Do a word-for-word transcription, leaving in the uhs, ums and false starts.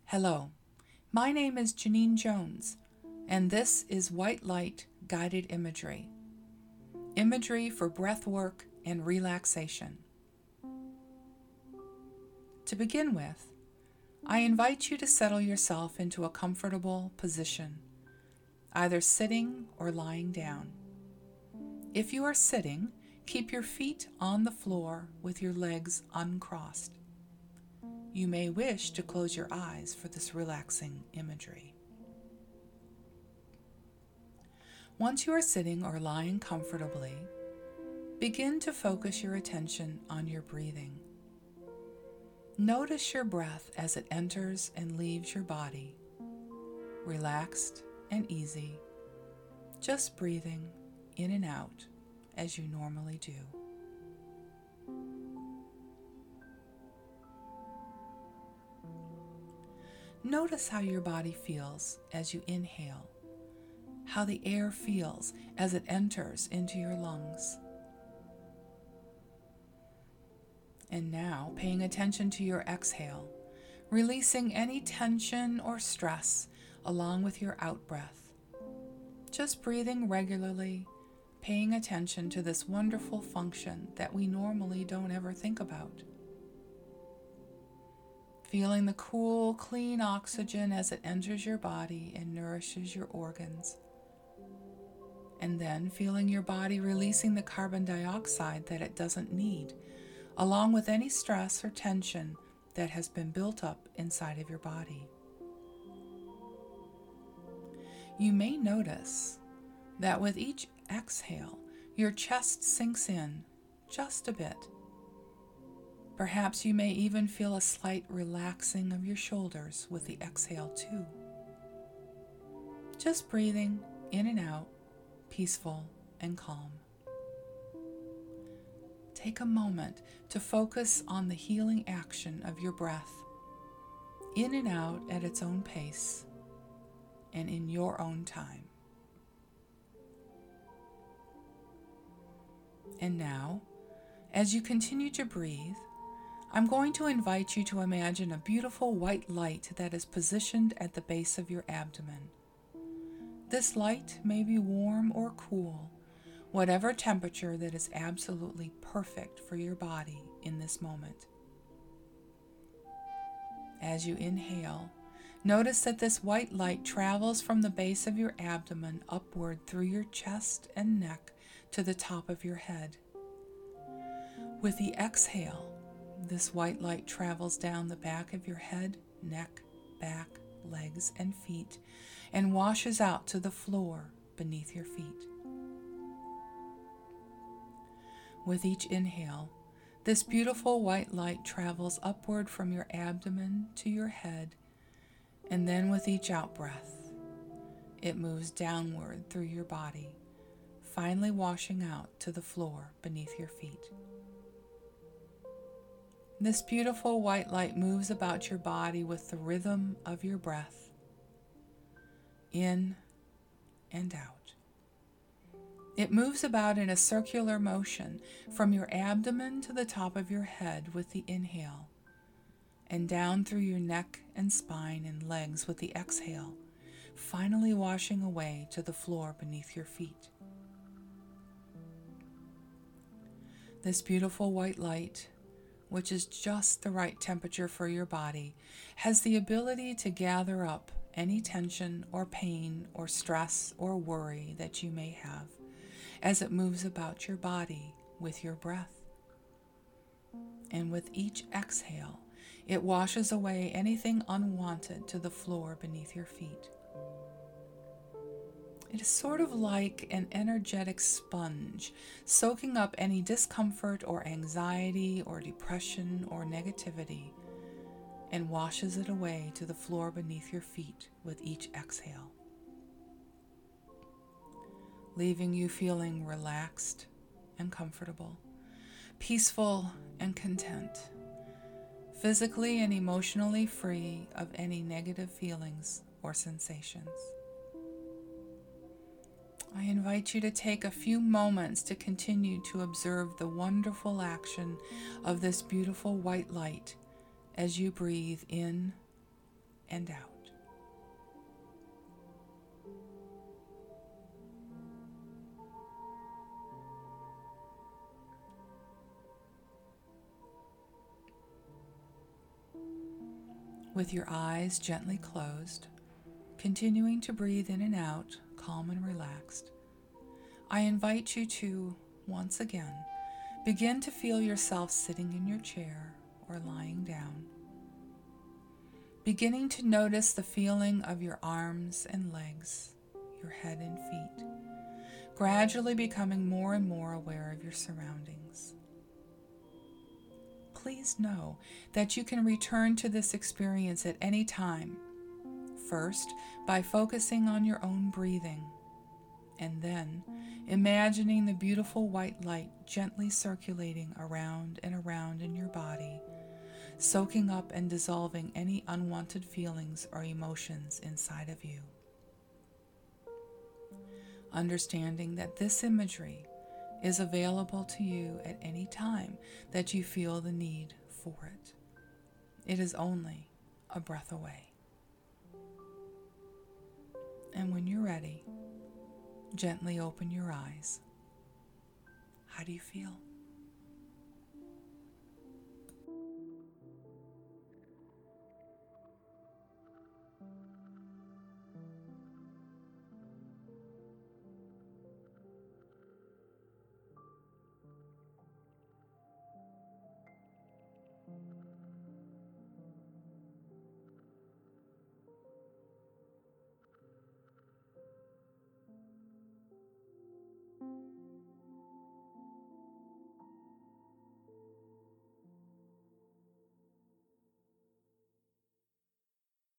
Hello, my name is Janine Jones, and this is White Light Guided Imagery. Imagery for breath work and relaxation. To begin with, I invite you to settle yourself into a comfortable position, either sitting or lying down. If you are sitting, keep your feet on the floor with your legs uncrossed. You may wish to close your eyes for this relaxing imagery. Once you are sitting or lying comfortably, begin to focus your attention on your breathing. Notice your breath as it enters and leaves your body, relaxed and easy, just breathing in and out as you normally do. Notice how your body feels as you inhale, how the air feels as it enters into your lungs. And now, paying attention to your exhale, releasing any tension or stress along with your out-breath. Just breathing regularly, paying attention to this wonderful function that we normally don't ever think about. Feeling the cool, clean oxygen as it enters your body and nourishes your organs. And then feeling your body releasing the carbon dioxide that it doesn't need, along with any stress or tension that has been built up inside of your body. You may notice that with each exhale, your chest sinks in just a bit. Perhaps you may even feel a slight relaxing of your shoulders with the exhale too. Just breathing in and out, peaceful and calm. Take a moment to focus on the healing action of your breath, in and out at its own pace and in your own time. And now, as you continue to breathe, I'm going to invite you to imagine a beautiful white light that is positioned at the base of your abdomen. This light may be warm or cool, whatever temperature that is absolutely perfect for your body in this moment. As you inhale, notice that this white light travels from the base of your abdomen upward through your chest and neck to the top of your head. With the exhale, this white light travels down the back of your head, neck, back, legs, and feet, and washes out to the floor beneath your feet. With each inhale, this beautiful white light travels upward from your abdomen to your head, and then with each out-breath, it moves downward through your body, finally washing out to the floor beneath your feet. This beautiful white light moves about your body with the rhythm of your breath, in and out. It moves about in a circular motion from your abdomen to the top of your head with the inhale, and down through your neck and spine and legs with the exhale, finally washing away to the floor beneath your feet. This beautiful white light, which is just the right temperature for your body, has the ability to gather up any tension or pain or stress or worry that you may have as it moves about your body with your breath. And with each exhale, it washes away anything unwanted to the floor beneath your feet. It is sort of like an energetic sponge, soaking up any discomfort or anxiety or depression or negativity, and washes it away to the floor beneath your feet with each exhale, leaving you feeling relaxed and comfortable, peaceful and content, physically and emotionally free of any negative feelings or sensations. I invite you to take a few moments to continue to observe the wonderful action of this beautiful white light as you breathe in and out. With your eyes gently closed, continuing to breathe in and out, calm and relaxed, I invite you to, once again, begin to feel yourself sitting in your chair or lying down. Beginning to notice the feeling of your arms and legs, your head and feet, gradually becoming more and more aware of your surroundings. Please know that you can return to this experience at any time, first by focusing on your own breathing, and then imagining the beautiful white light gently circulating around and around in your body, soaking up and dissolving any unwanted feelings or emotions inside of you. Understanding that this imagery is available to you at any time that you feel the need for it. It is only a breath away. And when you're ready, gently open your eyes. How do you feel?